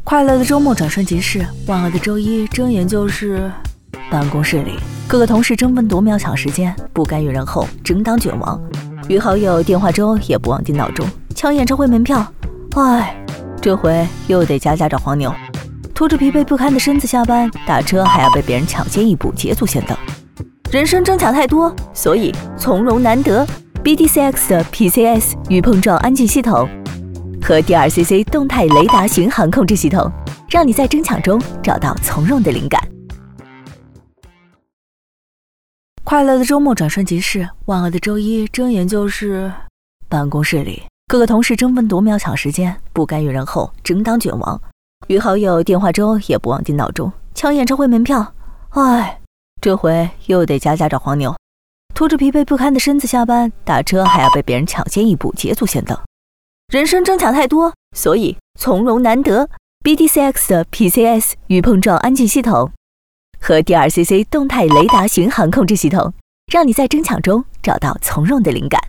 快乐的周末转瞬即逝，万恶的周一睁眼就是办公室里，各个同事争分夺秒抢时间，不甘于人后，争当卷王。与好友电话粥也不忘订闹钟，抢演唱会门票。唉，这回又得加找黄牛，拖着疲惫不堪的身子下班，打车还要被别人抢先一步捷足先登。人生争抢太多，所以从容难得。BDCX 的 PCS 与碰撞安静系统和 DRCC 动态雷达巡航控制系统，让你在争抢中找到从容的灵感。快乐的周末转瞬即逝，万恶的周一睁眼就是办公室里，各个同事争分夺秒抢时间，不甘于人后，争当卷王。与好友电话粥也不忘订闹钟，抢演唱会门票。唉，这回又得加找黄牛，拖着疲惫不堪的身子下班，打车还要被别人抢先一步捷足先登。人生争抢太多，所以从容难得。BDCX 的 PCS 与碰撞安静系统和 DRCC 动态雷达巡航控制系统，让你在争抢中找到从容的灵感。